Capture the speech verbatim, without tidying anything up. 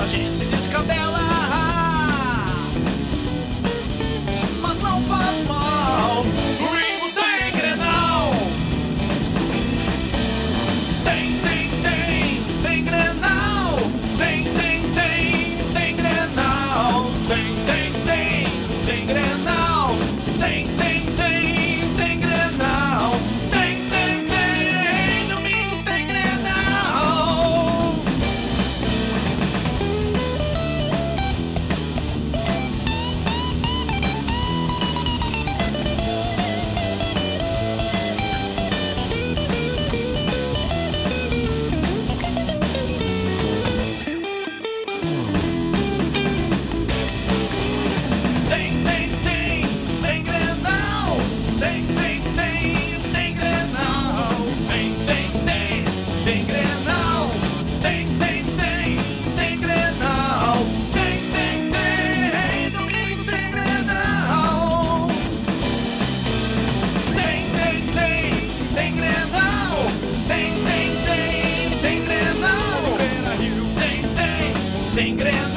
a gente se descabela, mas não faz mal. Domingo tem Grenal. Tem, tem, tem, tem Grenal. Tem, tem, tem, tem Grenal. Tem, tem, tem, tem Grenal. Tem, tem, tem, tem Grenal. Tem, tem, tem, domingo tem Grenal. Tem, tem, tem, tem Grenal. Tem, tem, tem, tem Grenal. Tem, tem, tem, tem Grenal. Tem, tem, tem, tem Grenal. Tem, tem, tem, domingo tem Grenal. Tem, tem, tem, tem Grenal. Tem, tem, tem, tem Grenal. Tem, tem, tem Grenal.